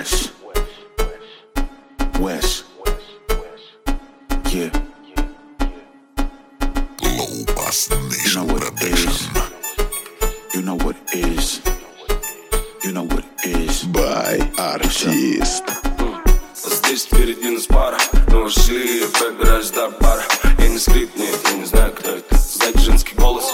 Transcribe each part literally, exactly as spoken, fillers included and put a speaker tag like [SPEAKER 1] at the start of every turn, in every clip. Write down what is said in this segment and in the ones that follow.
[SPEAKER 1] West, West, yeah.
[SPEAKER 2] Low Bass
[SPEAKER 1] You know
[SPEAKER 2] Nation
[SPEAKER 1] what it is. You know what it is. You know what it is.
[SPEAKER 2] by Artist.
[SPEAKER 3] Здесь впереди нас пара, но шире пробираюсь до бара. Я не скрип, нет, я не знаю, кто это. Сзади женский голос.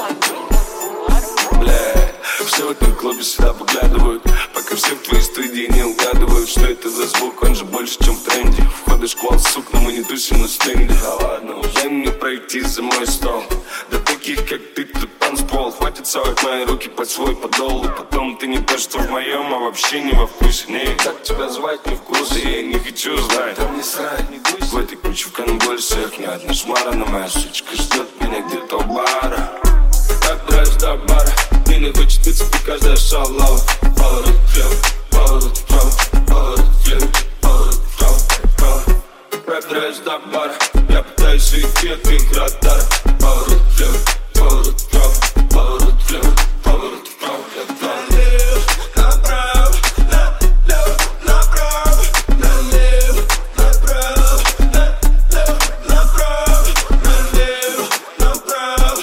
[SPEAKER 3] Бля, все в этом клубе сюда поглядывают, пока все в твоей студии не угадывают, что это за звук, он же больше, чем в тренде. Входы шквал, сук, но мы не тусим на стенде. Да ладно, дай мне пройти за мой стол. Да таких, как ты, тут танцпол. Хватит совать мои руки под свой подол. И потом ты не то, что в моем, а вообще не во вкусе. Не, как тебя звать, не вкуса, я не хочу знать. Там не срать, не гусь. В этой куче в конвульсиях ни одна шмара, но моя сучка ждет меня где-то у бара. Добираюсь до бара, мне не хочет выцепить каждая шалава. Поворот влево, поворот вправо, поворот влево, поворот вправо, вправо. Добираюсь до бара, я пытаюсь уйти от их радара. Поворот влево, поворот вправо, поворот влево, поворот вправо, вправо. Направо, налево, направо, налево, направо, налево, направо, налево, направо,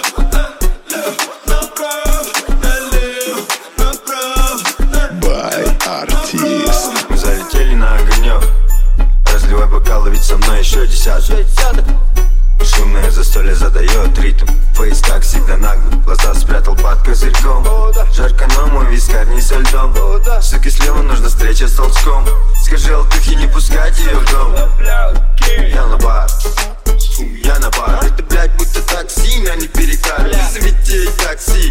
[SPEAKER 3] налево, направо, налево, направо.
[SPEAKER 2] by Artist.
[SPEAKER 4] Мы залетели на огонек. Разливай бокалы, ведь со мной еще десяток. Шумное застолье задает ритм. Фейс, как всегда, нагло. Глаза спрятал под козырьком. Жарко, но мой вискарь не со льдом. Суки, слева нужна встреча с толчком. Скажи алтухе не пускать ее в дом. Я на бар, я на бар. Это, блядь, будто такси, а не перекат. Вызовите такси.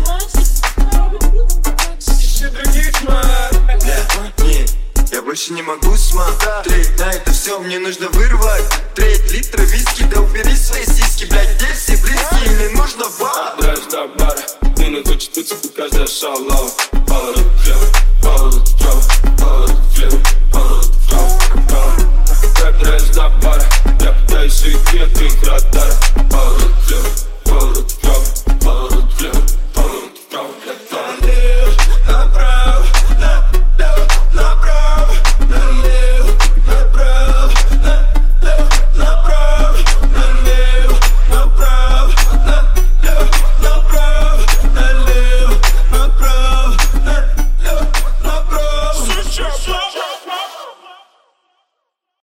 [SPEAKER 4] Бля, не, я больше не могу смотреть на это все, мне нужно вырвать треть литра виски. Да убери свои сиськи, блядь, где все близкие, мне нужно бар.
[SPEAKER 3] Добираюсь до бара, мне не хочет выцепить каждая шалава. Поворот влево, поворот вправо, поворот влево, поворот вправо, вправо. Добираюсь до бара, я пытаюсь уйти от их радара. Поворот влево,